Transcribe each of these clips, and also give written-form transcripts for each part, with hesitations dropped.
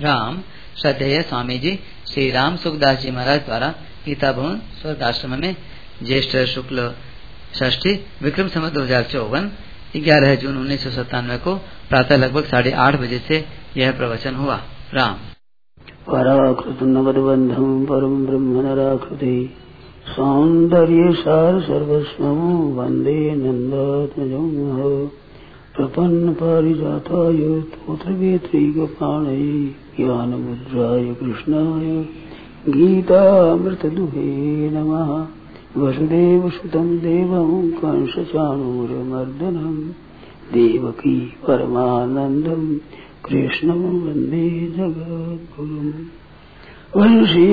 राम श्रद्धेय स्वामी जी श्री राम सुखदास जी महाराज द्वारा गीता भवन स्वर्ग आश्रम में ज्येष्ठ शुक्ल षष्ठी विक्रम संवत 2054 11 जून 1997 को प्रातः लगभग 8:30 बजे से यह प्रवचन हुआ। राम पराकृत नवद्बंधम परम ब्रह्म नराकृति सौंदर्य सार सर्वस्वं वंदे नंदात्मजं प्रपन्न पारिजाताय तोत्रवेत्रैकपाणये ज्ञानमुद्राय कृष्णाय गीतामृतदुहे नमः। वसुदेवसुतं देवं कंसचाणूरमर्दनं देवकी परमानन्दं कृष्णं वन्दे जगद्गुरुम्। वंशी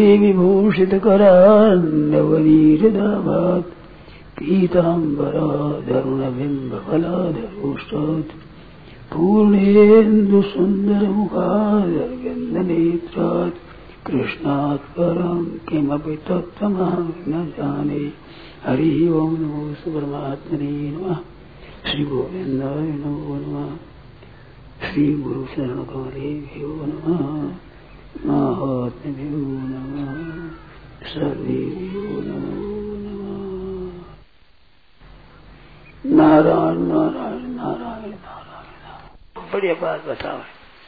विभूषितकरान्नवनीरदाभात् पीताम्बराधरुणबिम्बफलाधरोष्टात् पूर्णेन्दुसुन्दरमुखादरविन्दनेत्रात् कृष्णात् परं किमपि तत्त्वमहं न जाने। हरि ओं नमो परमात्मने नमः। श्री गोविन्दाय नमो नमः। श्री गुरु शरण कमलेभ्यो नमः। महात्म्यो नमः। सर्वेभ्यो नमो नमः। नारायण नारायण नारायण नारायण। बढ़िया बात बताओ।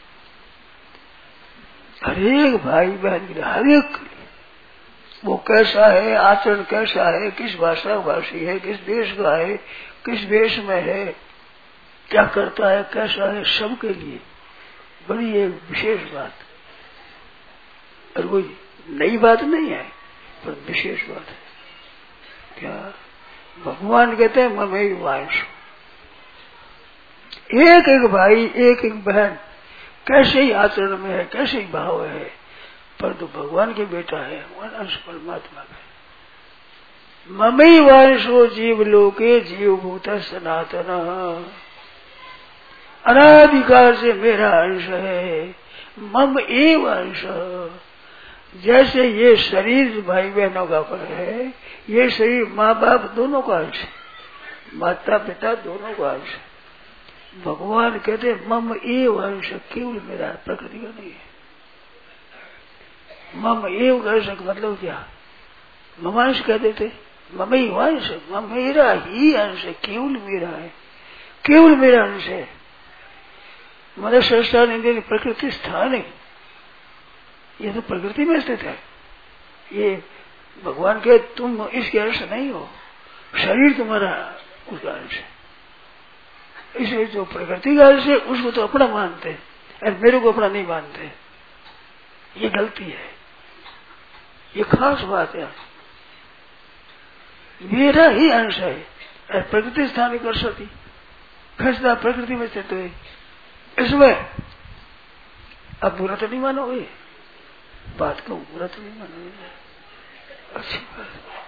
हरेक भाई बहन के लिए हरेक वो कैसा है, आचरण कैसा है, किस भाषा भाषी है, किस देश का है, किस देश में है, क्या करता है, कैसा है, सबके लिए बड़ी एक विशेष बात। और कोई नई बात नहीं है पर विशेष बात है। क्या भगवान कहते हैं ममेय वांश। एक एक भाई एक एक बहन कैसे ही आचरण में है, कैसे ही भाव है, पर तो भगवान के बेटा है, अंश परमात्मा का। ममई वांशो जीव लोके जीव भूत सनातन। अनादिकाल से मेरा अंश है, मम एव अंश। जैसे ये शरीर भाई बहनों का है, ये शरीर माँ बाप दोनों का अंश, माता पिता दोनों का अंश। भगवान कहते मम एव अंश, केवल मेरा, प्रकृति का नहीं है। मम एव अंश मतलब क्या? ममांश कह देते, मम ही अंश, मेरा ही अंश है, केवल मेरा है, केवल मेरा अंश है। मनुष्य स्थान इंद्रिय प्रकृति स्थान है, ये तो प्रकृति में स्थित है। ये भगवान के तुम इसके अंश नहीं हो, शरीर तुम्हारा उसका अंश है। इसलिए जो प्रकृति का अंश है उसको तो अपना मानते हैं और मेरे को अपना नहीं मानते। ये गलती है, ये खास बात है। मेरा ही अंश है और प्रकृति स्थान कर सकती, फैसला प्रकृति में स्थित है। इसमें अब बुरा तो नहीं मानोगे, बात को बुरा तो नहीं मानोगे, अच्छी बात।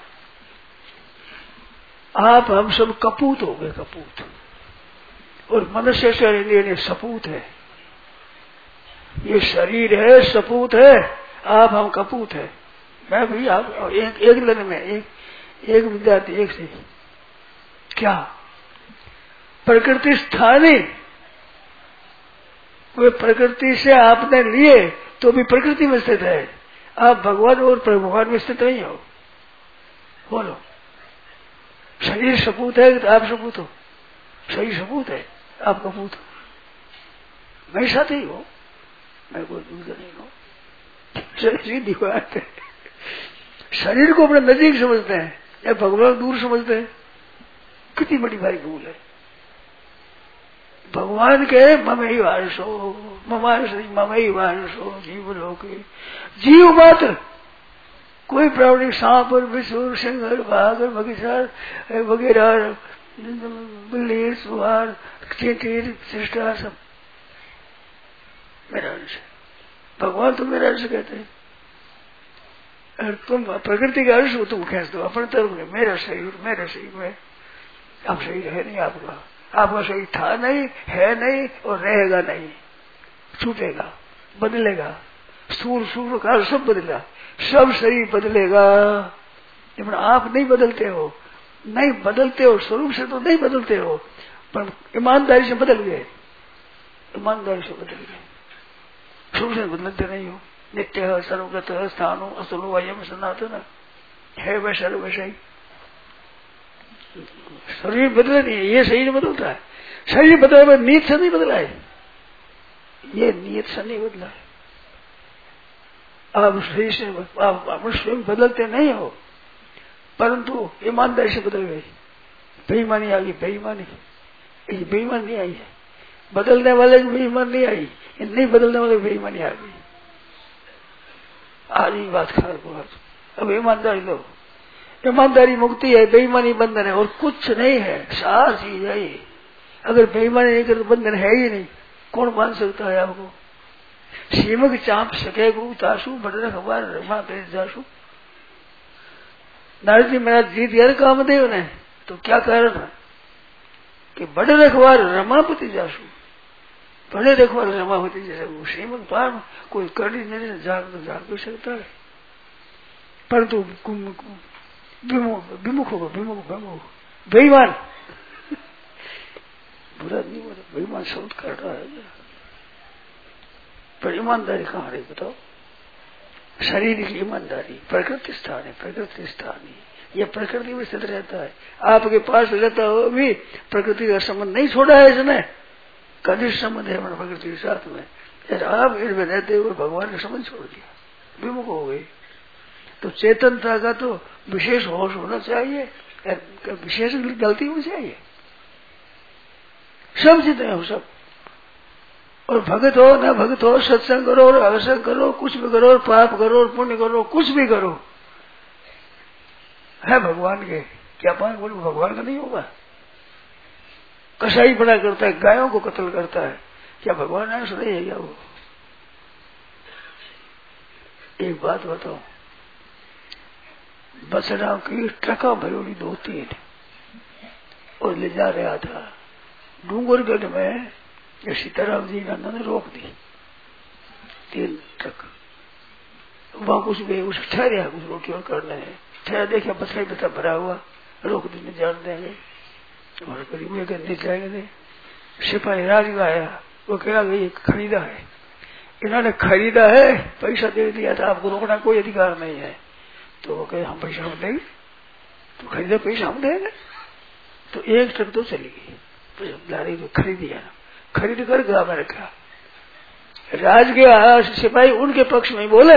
आप हम सब कपूत हो गए, कपूत। और मनुष्य शरीर सपूत है, ये शरीर है सपूत है, आप हम कपूत है। मैं भी आप एक दिन में एक विद्यार्थी एक से क्या प्रकृति स्थानी, वे प्रकृति से आपने लिए तो भी प्रकृति में स्थित है। आप भगवान और भगवान में स्थित नहीं हो। बोलो, शरीर सपूत है तो आप सपूत हो, शरीर सपूत है आप कपूत हो। मैं साथ ही हो, मैं कोई दूसरा नहीं हूँ। सीधी बात है। शरीर को अपने नजीक समझते हैं या भगवान दूर समझते हैं, कितनी बड़ी भारी भूल है। भगवान के ममई वांशो, ममई वांशो जीव लोके, जीव मात्र कोई प्राणी, सांप और विषुर सिंह बाघ बगीचार वगैरह, बिल्ली सुहार चींटी सृष्टा सब मेरा अंश है। भगवान तो मेरा अंश कहते हैं। और तुम प्रकृति का अंश हो, तुम खेच दो अपने तरफ में, मेरा शरीर में। अब शरीर है नहीं आपका, आपका शरीर था नहीं, है नहीं और रहेगा नहीं, छूटेगा, बदलेगा, स्थूल सूक्ष्म काल सब बदलेगा, सब शरीर बदलेगा। लेकिन आप नहीं बदलते हो, नहीं बदलते हो, स्वरूप से तो नहीं बदलते हो, पर ईमानदारी से बदल गए, ईमानदारी से बदल गए। शुभ से बदलते नहीं हो। नित्य सर्वगत स्थानो असलो अयम सनातन है, वैसा वैसा ही शरीर बदला नहीं है, ये शरीर बदलता है। शरीर बदला, नीयत से नहीं बदला है, ये नीयत से नहीं बदला है। आप शरीर से आप अपने स्वयं बदलते नहीं हो, परंतु ईमानदारी से बदल गए। बेईमानी आ गई, बेईमानी, ये बेईमान नहीं आई है। बदलने वाले की बेईमान नहीं आई, नहीं बदलने वाले की बेईमानी आ गई। आज ही बात खराब हुआ। अब ईमानदारी लो, ईमानदारी मुक्ति है, बेईमानी बंधन है, और कुछ नहीं है। सार चीज है ये। अगर बेईमानी नहीं करे तो बंधन है ही नहीं। कौन मान सकता है आपको? सीमक चाप सके गुरु तासु बड़े खबर रमा तेज जासु। नारद जी महाराज जीत यार कामदेव ने, तो क्या कारण है कि बड़े रखवार रमापति जासु, बड़े रखवार रमापति जैसे श्रीमद पार कोई कड़ी नहीं जाग भी सकता है, परंतु विमुख होगा, विमुख बेईमान बुरा नहीं बोला, बेईमान शब्द कर रहा है। पर ईमानदारी कहाँ रही बताओ? शरीर की ईमानदारी, प्रकृति स्थान है, प्रकृति स्थान है, यह प्रकृति में स्थित रहता है। आपके पास रहता हो भी प्रकृति का संबंध नहीं छोड़ा है इसने, कभी संबंध है प्रकृति के साथ में। आप इनमें रहते हुए भगवान का संबंध छोड़ दिया, विमुख हो गई। तो चेतनता का तो विशेष होश होना चाहिए, विशेष गलती होनी चाहिए। सब जितने हो सब, और भगत हो न भगत हो, सत्संग करो और असत्संग करो, कुछ भी करो, और पाप करो और पुण्य करो, कुछ भी करो, है भगवान के। क्या पाप बोलो भगवान का नहीं होगा? कसाई बड़ा करता है, गायों को कत्ल करता है, क्या भगवान है? सुना है क्या वो? एक बात बताओ, बसरा की ट्रका भरोड़ी 2-3 और ले जा रहा था डूंगरगढ़ में। ये सीताराम जी नंदा ने रोक दी 3 ट्रक। वहां कुछ भी उस ठहरे, कुछ रोटी और करने है, ठहरा देखा बसरा बता भरा हुआ, रोक दी, नहीं जान देंगे और करीब नहीं जाएंगे। सिपाही राज आया, वो कह ये खरीदा है, इन्होंने खरीदा है, पैसा दे दिया था, आपको रोकना कोई अधिकार नहीं है। तो वो कहे हम पैसा हम देंगे, तो खरीदा पैसा हम देंगे। तो 1 ट्रक तो चली गई, गाड़ी तो खरीदी है, खरीद कर गाँव में रखा। राज गया, सिपाही उनके पक्ष में बोले,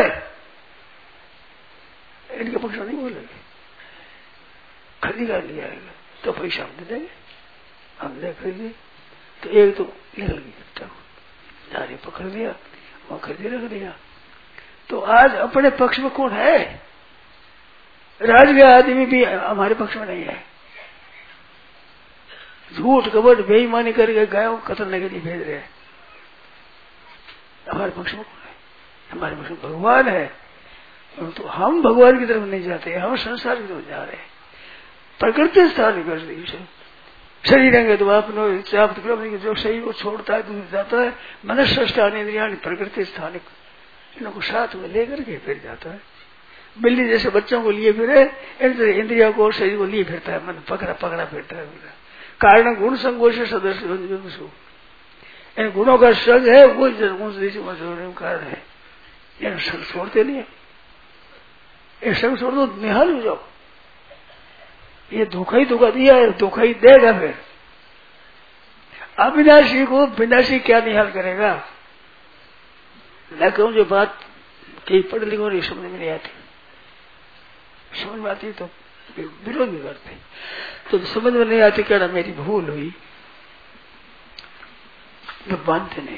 इनके पक्ष में नहीं बोले, खरीद कर लिया है तो पैसा हम दे देंगे, हमने खरीदी। तो एक तो निकल गई, गाड़ी पकड़ लिया, वहां खरीदी रख दिया। तो आज अपने पक्ष में कौन है? राज गया आदमी भी हमारे पक्ष में नहीं है। झूठ कपट बेईमानी करके गायों को कतलने के लिए भेज रहे हैं। हमारे पक्ष में कौन है? हमारे पक्ष में भगवान है, तो हम भगवान की तरफ नहीं जाते, हम संसार की तरफ जा रहे हैं। प्रकृति स्थान कर दी शरीर है तो आपने जो शरीर को छोड़ता है दूर जाता है। मनुष्य स्थान इंद्रिया प्रकृति स्थान इनको साथ में लेकर के फिर जाता है। बिल्ली जैसे बच्चों को लिए फिरे, इंद्रिया को और शरीर को लिए फिरता है, मन पकड़ा पकड़ा फिरता है। कारण गुण संगो से सदस्य इन गुणों का संग है, वो कारण है। ये संग छोड़ते नहीं है, ये संग छोड़ दो निहाल हो जाओ। ये धोखा ही धोखा दिया है, धोखा ही देगा। फिर अविनाशी को विनाशी क्या निहाल करेगा? मैं कहूं जो बात कई पढ़े लिखो नहीं समझ में नहीं आती, समझ में आती तो विरोध भी करते, तो समझ में नहीं आती क्या मेरी भूल हुई, तो मानते नहीं।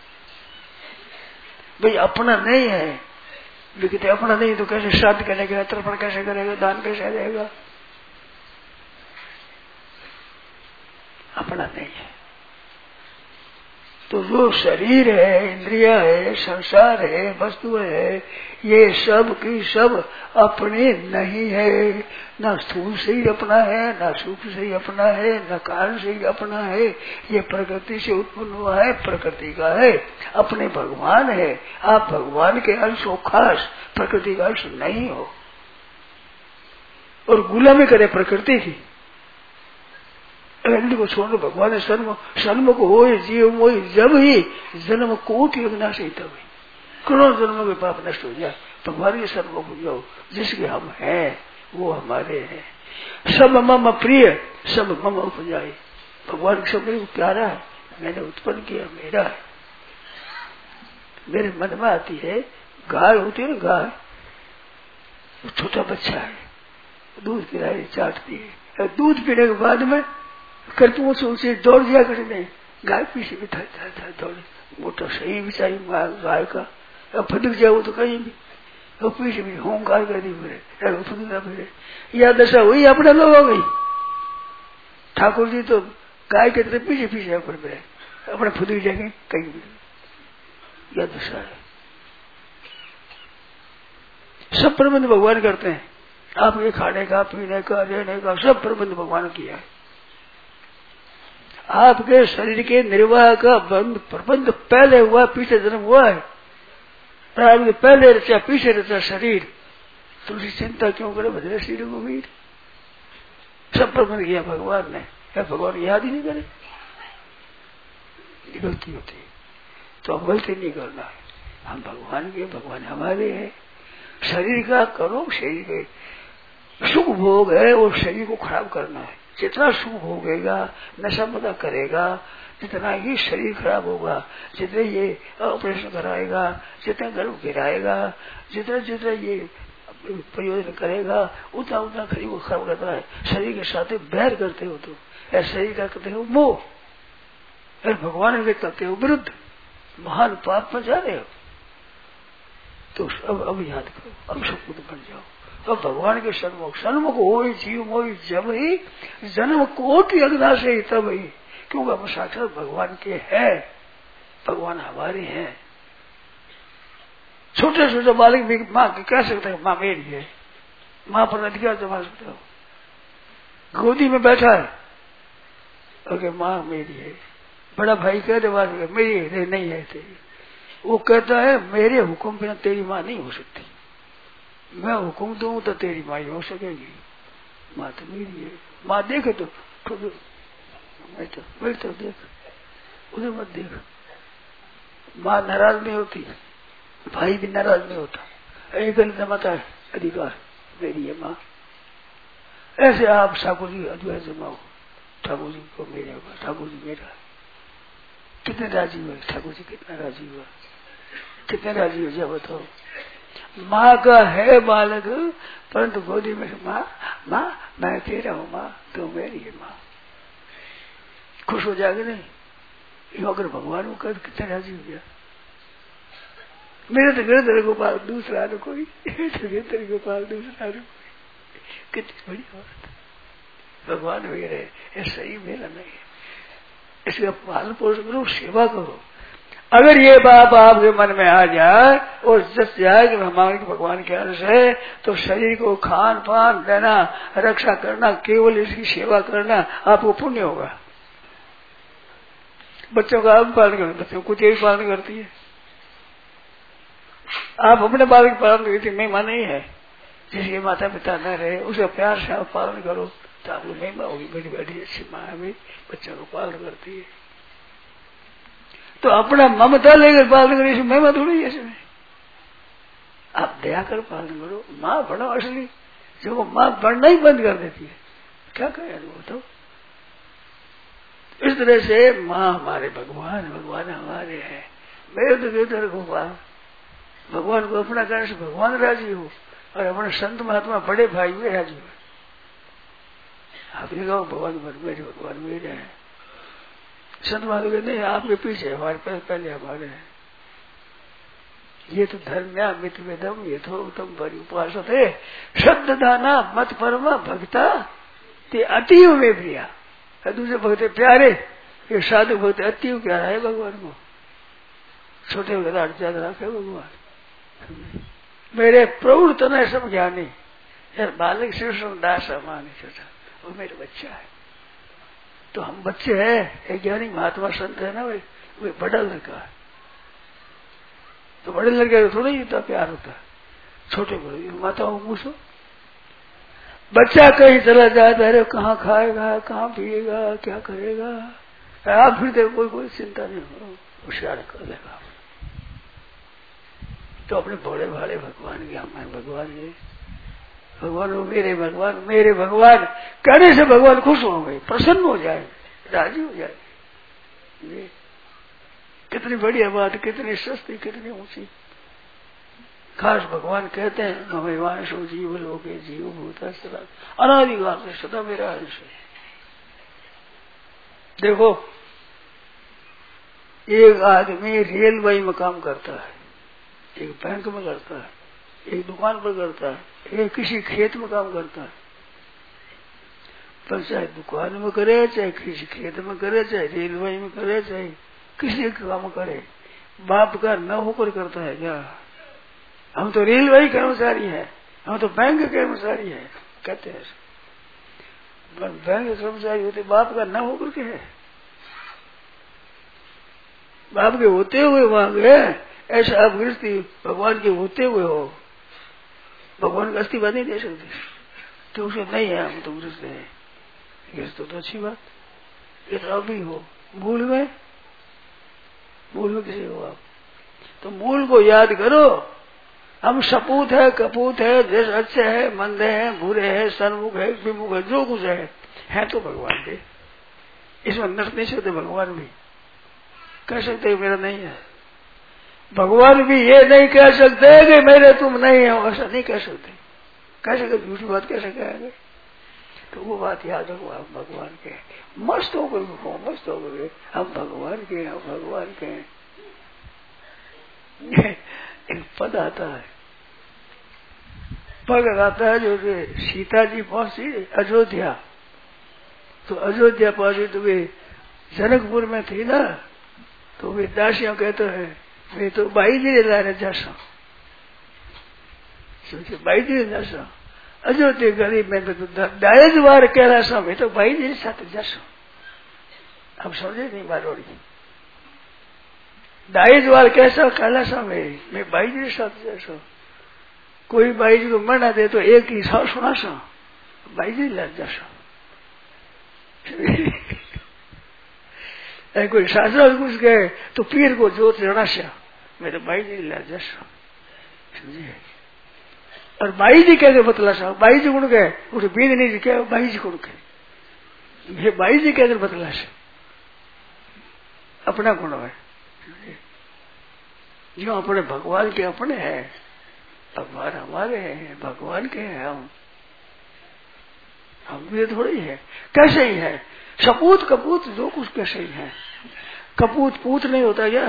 भाई अपना नहीं है, लेकिन अपना नहीं तो कैसे श्राद्ध करेगा, तर्पण कैसे करेगा, दान कैसे देगा? अपना नहीं है। तो जो शरीर है, इंद्रिया है, संसार है, वस्तु है, ये सब की सब अपने नहीं है। न स्थूल से ही अपना है, न सूक्ष्म से ही अपना है, न कारण से ही अपना है। ये प्रकृति से उत्पन्न हुआ है, प्रकृति का है, अपने भगवान है। आप भगवान के अंश हो, खास प्रकृति का अंश नहीं हो। और गुलामी करे प्रकृति की, को छोड़ो भगवान सन्मुख हो जीव मोहि जब ही जन्म कोटि अविनाशी तब करोड़ों जन्मों के पाप नष्ट हो जाए, भगवान के सन्मुख हो जाओ, जिसके हम हैं वो हमारे हैं। सब मम प्रिय सब मम उपजाए, भगवान के सब मेरे को प्यारा है, मैंने उत्पन्न किया, मेरा है। मेरे मन में आती है, गाय होती है ना, गाय वो छोटा बच्चा है, दूध पिलाए चाटती है, दूध पीने के बाद में करतुओं से उसे दौड़ दिया करने, गाय पीछे भी था दौड़े, मोटा सही बेचारी गाय का, अब फटक जाओ तो कहीं भी, और पीछे भी होंकार कर दी फिरे, फटकना फिरे, यह दशा हुई अपने लोग हो गई। ठाकुर जी तो गाय के तरह पीछे पीछे अपने फुदक जाएंगे कहीं भी, यह दशा है। सब प्रबंध भगवान करते हैं, आपके खाने का, पीने का, रहने का, सब प्रबंध भगवान किया है। आपके शरीर के निर्वाह का प्रबंध पहले हुआ, पीछे जन्म हुआ है, प्रारंभ पहले रचा पीछे रचा शरीर, तुलसी चिंता क्यों करे भद्रे शरीर को वीर। सब प्रबंध किया भगवान ने, भगवान याद ही नहीं करे, गलती होती है। तो अब गलती नहीं करना है, हम भगवान के, भगवान हमारे हैं। शरीर का करो, शरीर के सुख भोग है वो शरीर को खराब करना है। जितना सुख भोगेगा, नशा पता करेगा, जितना ही शरीर खराब होगा, जितने ये ऑपरेशन कराएगा, जितना गर्भ गिराएगा, जितना जितना ये प्रयोजन करेगा, उतना उतना शरीर को खराब करता है। शरीर के साथ बैर करते हो तो, शरीर का करते हो मोह, भगवान के करते हो विरुद्ध, महान पाप में जा रहे हो। तो अब याद करो, अब सब कुछ बन जाओ, अब भगवान के सन्मुख हो जीव मोहि जब ही जन्म कोटि अग्ना से ही तब ही, क्योंकि हम साक्षात भगवान के हैं, भगवान हमारे हैं। छोटे छोटे बालक भी माँ कह सकते हैं माँ मेरी है, माँ पर अधिकार जमा सकते हो। गोदी में बैठा है और माँ मेरी है, बड़ा भाई कह दे बात मेरी है, नहीं है तेरी, वो कहता है मेरे हुक्म बिना तेरी माँ नहीं हो सकती, मैं हुक्म दूं तो तेरी माँ हो सकेगी, माँ तो मेरी है। माँ देखे तो देख, उधर मत देख। माँ नाराज नहीं होती, भाई भी नाराज नहीं होता, एक जमाता है अधिकार मेरी है माँ। ऐसे आप ठाकुर जी अद्वैत जमाओ, ठाकुर जी को मेरा हुआ, ठाकुर जी मेरा, कितने राजी हुए ठाकुर जी, कितना राजी हुआ, कितने राजी हो जाए बताओ। माँ का है बालक, परंतु गोदी में माँ माँ मैं तेरा हूँ, माँ तो मेरी है माँ, खुश हो जाएगा नहीं। अगर भगवान को कर कितने राजी हो गया, मेरे तो तेरे गोपाल दूसरा न कोई, तेरे गोपाल दूसरा न कोई, कितनी बड़ी बात। भगवान मेरे ऐसा ही मेरा नहीं है, इसका पालन पोषण करो, सेवा करो। अगर ये बात आपके मन में आ जाए और जस जाए कि हमारे भगवान के अंश है, तो शरीर को खान पान देना, रक्षा करना, केवल इसकी सेवा करना आपको पुण्य होगा। बच्चों का आप पालन करते, बच्चों को तेरी पालन करती है, आप अपने बालक की पालन करती, महिमा नहीं है। जिसके माता पिता न रहे उसका प्यार से आप पालन करो तो आपको महिमा होगी। बड़ी बड़ी अच्छी माँ भी बच्चों को पालन करती है, तो अपना ममता लेकर पालन करें, इसमें महिमा थोड़ी है। इसमें आप दया कर पालन करो। माँ बनो असली, जो माँ बनना ही बंद कर देती है, क्या करें वो तो। इस तरह से माँ हमारे भगवान, भगवान हमारे हैं। मेरे तो बेहतर गोपाल, भगवान को अपना करने से भगवान राजी हो और अपने संत महात्मा बड़े भाई में राजी हो। आपने कहा भगवान मेरे, भगवान मेरे हैं। संत महात्मा नहीं, आपके पीछे हमारे पहले हमारे हैं। ये तो धर्म्या मित वेदम ये तो उत्तम परि उपास थे शब्द दाना मत परमा भक्ता ते अतीव में प्रिया। दूसरे भक्त प्यारे, ये साधु भक्त अतीव प्यारा है भगवान को। छोटे ज्यादा रखे भगवान मेरे प्रवृत्त न सब ज्ञानी, यार बालक शिव दास अमान छोटा, वो मेरे बच्चा है। तो हम बच्चे हैं, एक ज्ञानी महात्मा संत है ना, वे बड़ा लड़का है, तो बड़े लड़के को थोड़ा ही इतना प्यार होता है। छोटे बड़े माताओं को पूछो, बच्चा कहीं चला जाता है, कहाँ खाएगा, कहाँ पिएगा, क्या करेगा, आप फिर देखो कोई चिंता नहीं हो, होशियार कर देगा। तो अपने भोले भाले भगवान के हमारे भगवान है, भगवान वो मेरे भगवान कहने से भगवान खुश हो गए, प्रसन्न हो जाए, राजी हो जाए। ये कितनी बढ़िया बात, कितनी सस्ती, कितनी ऊंची। खास भगवान कहते हैं ममेवांशो जीव लोके जीव भूता सदा, अनादिकाल से सदा मेरा अंश है। देखो एक आदमी रेलवे में काम करता है, एक बैंक में करता है, एक दुकान पर करता है, एक किसी खेत में काम करता है। पर चाहे दुकान में करे, चाहे किसी खेत में करे, चाहे रेलवे में करे, चाहे किसी काम करे, बाप का न होकर करता है क्या? हम तो रेलवे कर्मचारी हैं, हम तो बैंक के कर्मचारी हैं कहते हैं। बैंक के कर्मचारी होते बाप का न होकर के है, बाप के होते हुए वहां गए। ऐसा आप गृहस्थी भगवान के होते हुए हो, भगवान का अस्तित्व नहीं दे सकते तो उसे नहीं है, हम तो गृहस्थ है। गृहस्थ तो अच्छी बात, ये तो अभी हो मूल में किसी हो आप, तो मूल को याद करो। हम सपूत है, कपूत है, जैसे अच्छे है, मंदे हैं, बुरे हैं, सन्मुख है, विमुख है, जो कुछ है तो भगवान के। इसमें नष्ट नहीं सकते, भगवान भी कह सकते मेरा नहीं है। भगवान भी ये नहीं कह सकते कि मेरे तुम नहीं हो, ऐसा नहीं कह सकते। कैसे कर झूठी बात कैसे कहेंगे? तो वो बात याद रखो, आप भगवान के मस्त होकर मस्त होकर हम भगवान के, हम भगवान के। एक पद आता है, पद आता है जो सीता जी पहुंची अयोध्या, तो अयोध्या पहुंची तो वे जनकपुर में थी ना, तो वे दासियों कहते हैं वे तो बाई जी लाने जैसा सोचे, बाई जी जैसा अयोध्या गरीब में तो दायज बार कैलाशा में तो बाई जी साथ जैसा। अब समझे नहीं बारोड़ी, दायज बार कैसा कैलाशा में मैं बाई जी साथ जैसा। कोई बाई जी को मना दे तो एक ही साव सुना सा बाई जी लग जैसा। कोई शास्त्र घुस गए तो पीर को जोत रणाशा मेरे बाई जी लग जैसा, समझे। और बाई जी कहते बतला सा, बाई जी गुण गए उसे बीज नहीं जी क्या, बाई जी गुण गए, ये बाई जी कहते बतला सा अपना गुण है। जो अपने भगवान के अपने हैं, भगवान हमारे हैं, भगवान के हैं हम भी थोड़े ही है। कैसे ही है सपूत कपूत जो कुछ कैसे ही है। कपूत पूत नहीं होता क्या?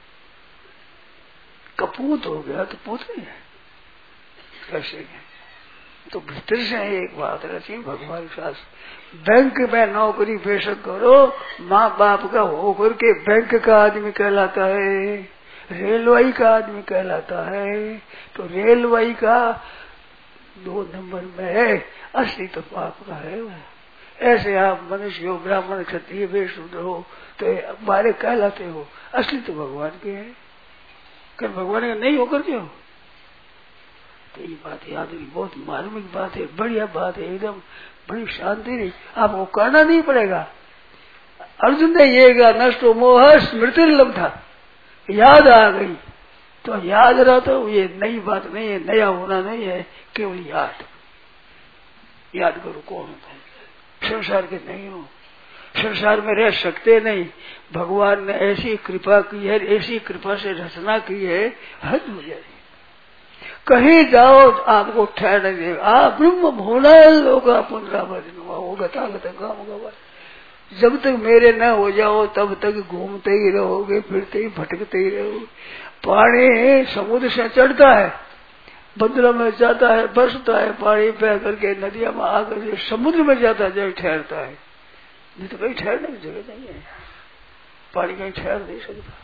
कपूत हो गया तो पूत नहीं है, कैसे है? तो भीतर से एक बात रची भगवान शास्त्र। बैंक में नौकरी बेशक करो, माँ बाप का होकर के बैंक का आदमी कहलाता है, रेलवे का आदमी कहलाता है। तो रेलवे का 2 नंबर में है, असली तो पाप का है वो। ऐसे आप मनुष्य हो, ब्राह्मण क्षत्रिय वैश्य हो तो बारे कहलाते हो, असली तो भगवान के हैं। कर भगवान का नहीं होकर के हो। तो ये बात याद रखी, बहुत मार्मिक बात है, बढ़िया बात है, एकदम बड़ी शांति नहीं, आपको करना नहीं पड़ेगा। अर्जुन ने ये कहा नष्टो मोह स्मृति लब्धा, याद आ गई तो याद रहा, तो ये नई बात नहीं है, नया होना नहीं है, केवल याद करो कौन होता है। संसार के नहीं हो, संसार में रह सकते नहीं। भगवान ने ऐसी कृपा की है, ऐसी कृपा से रचना की है, हद हो जाए। कहीं जाओ आपको ठहरने देगा, आप ब्रह्म भोला होगा पुनरावृत्ति होगा ताकत काम होगा। जब तक मेरे न हो जाओ तब तक घूमते ही रहोगे, फिरते ही भटकते ही रहोगे। पानी समुद्र से चढ़ता है, बदला में जाता है, बरसता है, पानी बह करके नदियां में आकर के समुद्र में जाता है, जब ठहरता है। नहीं तो कहीं ठहरने की जगह नहीं है, पानी कहीं ठहर नहीं सकता।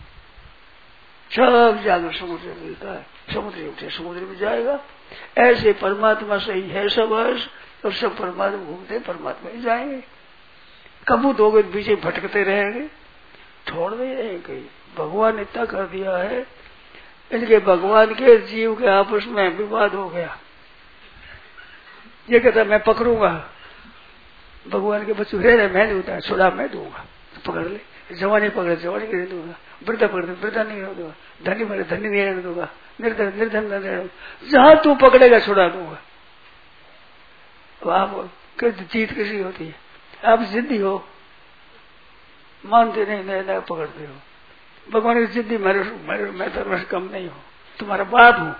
सब जाकर समुद्र में मिलता है, समुद्र उठे समुद्र में जाएगा। ऐसे परमात्मा से ही है सब अर्श, और सब परमात्मा घूमते परमात्मा ही जाएंगे। कबूत हो गए पीछे भटकते रहेंगे, छोड़ नहीं रहेंगे कहीं। भगवान इतना कर दिया है, इनके भगवान के जीव के आपस में विवाद हो गया। ये कहता मैं पकड़ूंगा, भगवान के बच्चे रहे मैं नहीं होता, छुड़ा मैं दूंगा, पकड़ ले। जवानी पकड़े जवानी के नहीं दूंगा, वृद्धा पकड़े वृद्धा नहीं दूंगा, धनी मेरे धनी नहीं रहने दूंगा, निर्धन निर्धन न रहने, जहां तू पकड़ेगा छुड़ा दूंगा। आप जीत किसी होती है, आप जिद्दी हो, मानते नहीं, नहीं पकड़ते हो। भगवान की जिद्दी मैं तो कम नहीं हूं, तुम्हारा बाप हूं।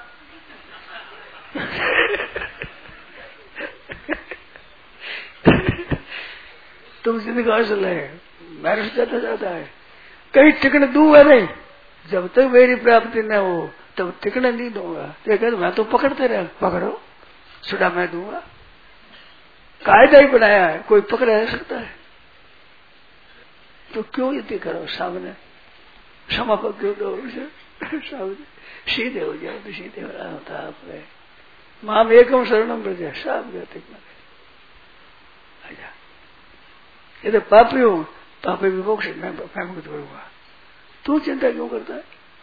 तुम जिद का असल है, मेरे से ज्यादा है, कहीं टिकने दूंगा नहीं, जब तक मेरी प्राप्ति न हो तब टिकने नहीं दूंगा। तो मैं तो पकड़ते रह, पकड़ो छुड़ा मैं दूंगा। कायदा ही बनाया है, कोई पकड़ रह सकता है, तो क्यों युद्ध करो सामने, क्षमा पर क्यों दो सामने, सीधे हो जाओ तो सीधे हो रहा होता है आप। माम एकम शरणम ब्रज साफ गति अच्छा, ये तो पापी हूं, पापी विमोक्ष मैं मुक्त करूंगा, तू चिंता क्यों करता है?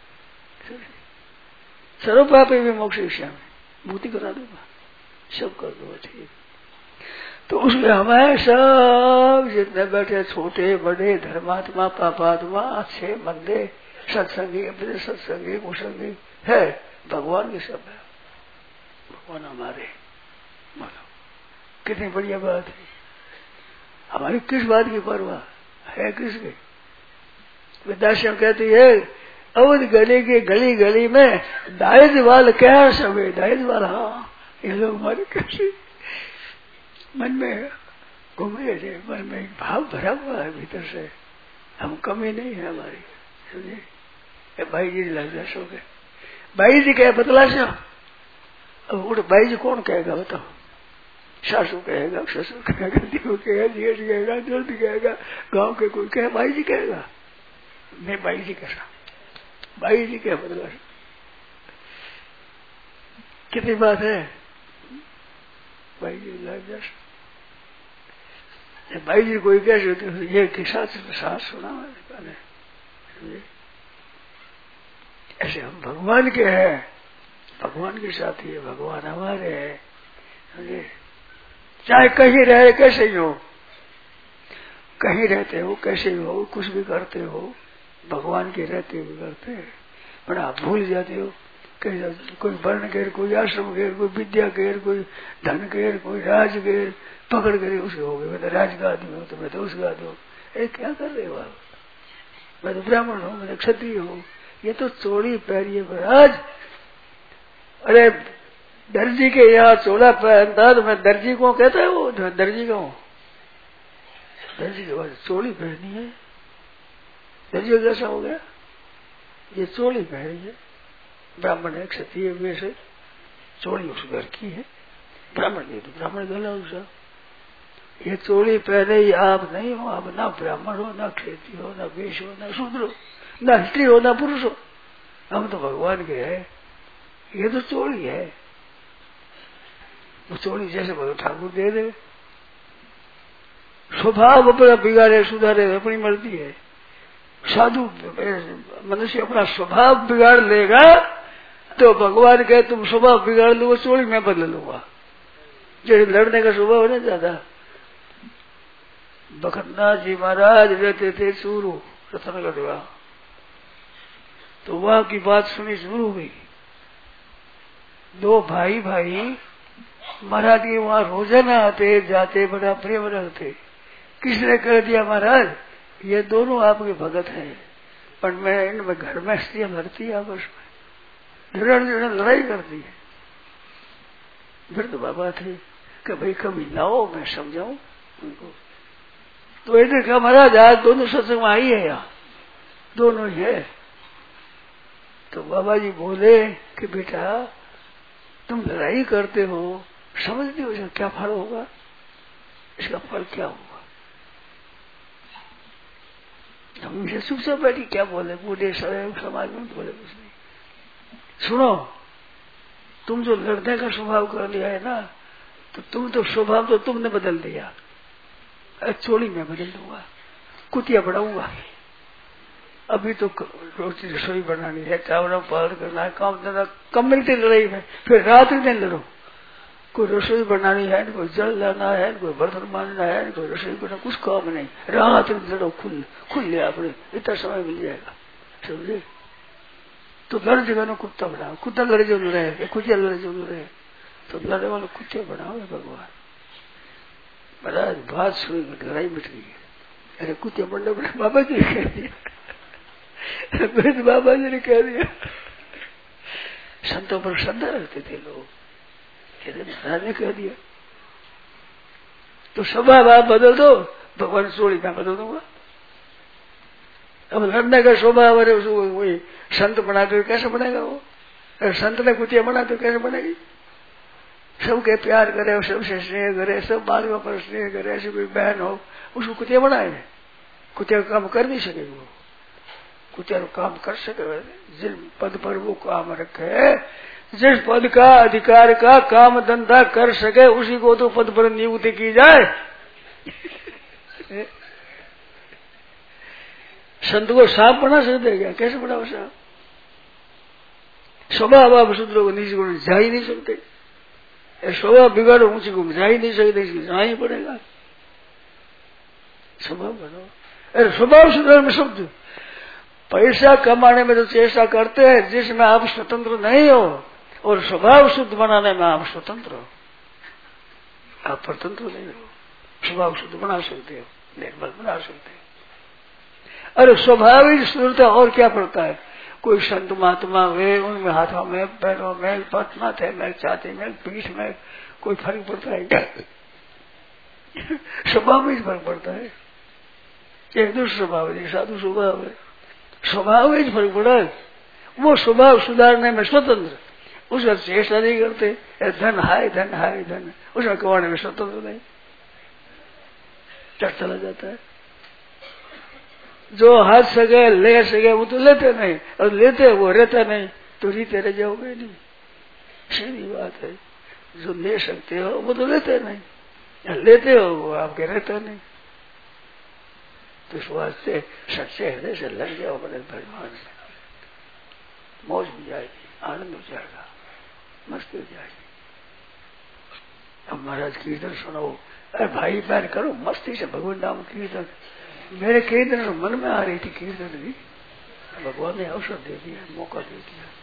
सर्व पापी विमोक्ष विषय में मुक्ति करा दूंगा, सब कर दो ठीक। तो उसमें हमें सब जितने बैठे छोटे बड़े धर्मात्मा पापात्मा अच्छे मंदे सत्संगी अपने सत्संगी कुसंगी है, भगवान के सब है, भगवान हमारे। मानो कितनी बढ़िया बात है, हमारी किस बात की परवाह है, किसकी? विद्याश्रम कहती है अवध गली के गली गली में दायद वाल क्या सवे, दायद वाल, हाँ ये लोग हमारे कैसे मन में घूमे थे, मन में एक भाव भरा हुआ है भीतर से, हम कमी नहीं है हमारी, समझे? भाई जी लग सो गए, भाई जी कहे बतला से, अब उठ भाई जी कौन कहेगा बताओ? सासू कहेगा, ससुर कहेगा, देव कहेगा, जेठ कहेगा, दर्द कहेगा, गांव के कोई कहे, भाई जी कहेगा, मैं भाई जी कह रहा, भाई जी क्या बदला, कितनी बात है भाई जी लग, भाई जी कोई कैसे ये किसा साथ सुना मैंने, ऐसे हम भगवान के हैं, भगवान के साथ ही भगवान हमारे हैं, समझे? चाहे कहीं रहे कैसे ही हो, कहीं रहते हो कैसे ही हो, कुछ भी करते हो, भगवान के रहते हुए करते हैं, पर आप भूल जाते हो, कोई वर्ण घेर, कोई आश्रम घेर, कोई विद्या घेर, कोई धन घेर, कोई राज घेर पकड़ कर उसके हो गए, मैं तो राज का आदमी हूँ, तो मैं तो उसका आदमी हूँ, क्या कर रहे हो आप? मैं तो ब्राह्मण हूँ, मैं तो क्षत्रिय हूँ, ये तो चोरी पैरिए महाराज। अरे दर्जी के यहाँ चोला पहनता तो मैं दर्जी को कहता है, वो दर्जी का हूँ, दर्जी के बाद चोली पहनी है, दर्जी कैसा हो गया? ये चोली पहनी है, ब्राह्मण है क्षत्रिय में से, चोली उस घर की है, ब्राह्मण की तो ब्राह्मण गला उसका, ये चोली पहने ही आप नहीं हो, आप ना ब्राह्मण हो, ना क्षत्रिय हो, ना वेश हो, ना शूद्र हो, ना स्त्री हो, ना पुरुष हो, हम तो भगवान के हैं। ये तो चोली है, वो चोली जैसे भगवान ठाकुर दे दे, स्वभाव अपना बिगाड़े सुधारे अपनी मर्जी है। साधु मनुष्य अपना स्वभाव बिगाड़ लेगा तो भगवान कहे तुम स्वभाव बिगाड़ लो, चोली मैं बदल लूंगा। जो लड़ने का स्वभाव है ना ज्यादा, बखतनाथ जी महाराज रहते थे चूरू रतनगढ़, तो वहां की बात सुनी शुरू हुई, दो भाई महाराज के वहां रोजाना आते जाते, बड़ा प्रेम रखते। किसने कह दिया महाराज ये दोनों आपके भगत हैं, पर मैं इनमें घर में स्त्रियां लड़ती है, आपस में लड़ाई करती है। फिर तो बाबा थे कि भाई कभी लाओ मैं समझाऊं उनको, तो इधर कहा महाराज आज दोनों सत्संग में आई है, यहाँ दोनों ही है। तो बाबा जी बोले कि बेटा तुम लड़ाई करते हो, समझते हो इसका क्या फल होगा, इसका फल क्या होगा? हम इसे चुप से बैठी क्या बोले, बूढ़े समाज में बोले कुछ नहीं। सुनो, तुम जो लड़ने का स्वभाव कर लिया है ना, तो तुम तो स्वभाव तो तुमने बदल दिया, चोली में बदल दूंगा, कुतिया बढ़ाऊंगा। अभी तो रोटी रसोई बनानी है, चावल पालन करना है, काम धंधा कम मिलती लड़ाई में, फिर रात दिन लड़ो। कोई रसोई बनानी है, कोई जल लाना है, कोई बर्तन मांजना है, कोई रसोई करना, कुछ काम नहीं, रात दिन लड़ो, खुल लिया अपने, इतना समय मिल जाएगा, समझे? तो लड़ जगह ने कुत्ता बनाओ, कुत्ता लड़े जो रहे, कुतिया लड़े जो रहे, तो लड़े वाले कुत्ते बनाओ भगवान। महाराज बात सुनी लड़ाई मिट गई। अरे कुत्ते बनने बड़े बाबा जी ने कह दिया, मेरे बाबा जी ने कह दिया। संतों पर श्रद्धा रखते थे लोग, कहते महाराज ने कह दिया तो स्वभाव आप बदल दो, भगवान सोड़ी मैं बदल दूंगा। अब लड़ने का स्वभाव है वही संत बनाकर कैसे बनेगा वो? संत ने कुतिया बना तो कैसे बनेगी? सबके प्यार करे, सबसे स्नेह करे, सब बालियों पर स्नेह करे, ऐसी कोई बहन हो उसको कुतिया बनाए? कुतिया काम कर नहीं सकेगी वो। कुतिया काम कर सके जिस पद पर वो काम रखे, जिस पद का अधिकार का काम धंधा कर सके उसी को तो पद पर नियुक्ति की जाए। संत को सांप बना सकते क्या? कैसे बनाओ सांप? स्वभाव आप शुद्ध लोग नीचे को जा ही नहीं सकते, स्वभाव बिगाड़ो ऊंची को जा ही नहीं सकते, इसकी जाना ही पड़ेगा। स्वभाव बनाओ। अरे स्वभाव सुधार में शब्द पैसा कमाने में तो चेष्टा करते हैं जिसमें आप स्वतंत्र नहीं हो, और स्वभाव शुद्ध बनाने में आप स्वतंत्र हो, आप परतंत्र नहीं हो। स्वभाव शुद्ध बना सकते हो, निर्मल बना सकते हो। अरे स्वाभाविक शुद्धता और क्या पड़ता है? कोई संत महात्मा वे उनमें हाथों में, पैरों में, माथे में, छाती में, पीठ में कोई फर्क पड़ता है क्या? स्वभाव में फर्क पड़ता है। एक दूसरा स्वभाव है, साधु स्वभाव है, स्वभाव में फर्क पड़ा है। वो स्वभाव सुधारने में स्वतंत्र, उसका चेष्टा नहीं करते। धन हाय धन हाय धन, उसका कमाने में स्वतंत्र नहीं, चला जाता है। जो हाथ सके ले सके वो तो लेते नहीं, और लेते वो रहता नहीं, तो रीते रह जाओगे नहीं। सीधी बात है, जो ले सकते हो वो तो लेते नहीं, लेते हो वो आपके रहता नहीं। तो इस वास्ते सच्चे हृदय से लग जाओ बड़े भगवान से, मौज हो जाएगी, आनंद हो जाएगा, मस्ती हो जाएगी। अब महाराज कीर्तन सुनो, अरे भाई बहन करो मस्ती से भगवान नाम कीर्तन। मेरे कीर्तन मन में आ रही थी कीर्तन भी, भगवान ने अवसर दे दिया, मौका दे दिया।